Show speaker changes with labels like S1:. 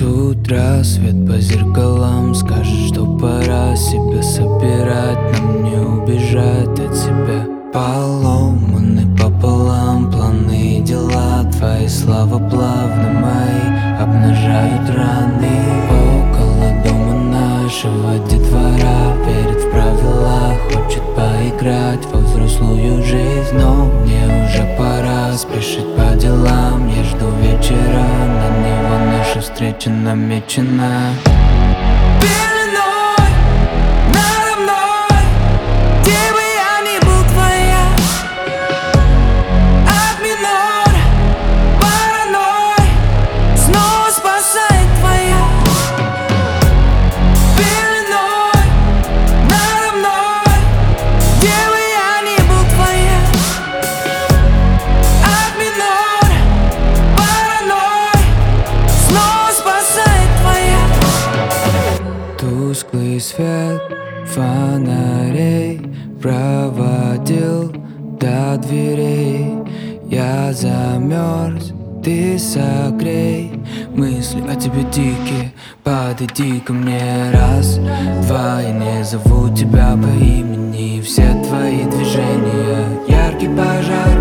S1: Тут рассвет по зеркалам скажет, что пора себя собирать. Нам не убежать от себя. Поломаны пополам планы и дела. Твои слова плавно мои обнажают раны. Около дома нашего детвора верит в правила, хочет поиграть во взрослую жизнь. Но мне уже пора спешить по делам. Я жду вечера, на него наша встреча намечена.
S2: Пеленой надо мной, где бы я ни был твоя. От минор, паранойй, снова спасает твоя. Пеленой надо мной, где бы я ни был твоя. От минор, паранойй, снова спасает твоя.
S1: Тусклый свет фонарей проводил до дверей. Я замерз, ты согрей. Мысли о тебе дикие, подойди ко мне раз, два. Я не зову тебя по имени, все твои движения яркий пожар.